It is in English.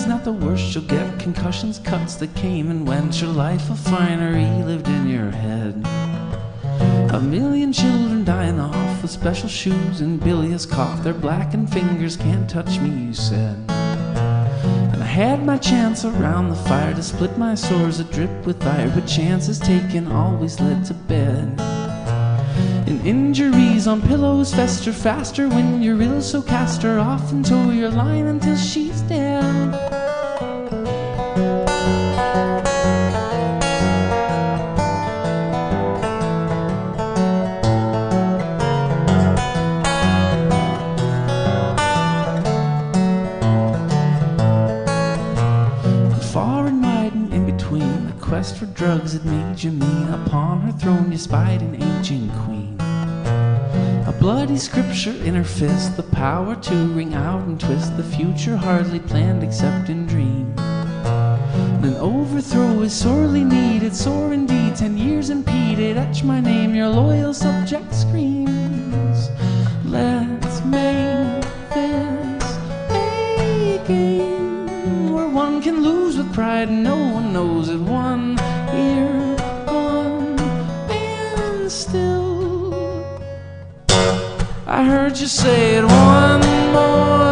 not the worst you'll get. Concussions, cuts that came and went. Your life a finery lived in your head. A million children dying off with special shoes and bilious cough. Their blackened fingers can't touch me, you said. And I had my chance around the fire to split my sores adrip with ire, but chances taken always led to bed. And injuries on pillows fester faster when you're ill, so cast her off and tow your line until she's dead. Far and wide and in between, the quest for drugs had made you mean. Upon her throne you spied an aging queen, a bloody scripture in her fist, the power to wring out and twist the future hardly planned except in dream. An overthrow is sorely needed, sore indeed, 10 years impeded. Etch my name, your loyal subject screams. Let's make this a game where one can lose with pride and no one knows it. One year gone and still I heard you say it one more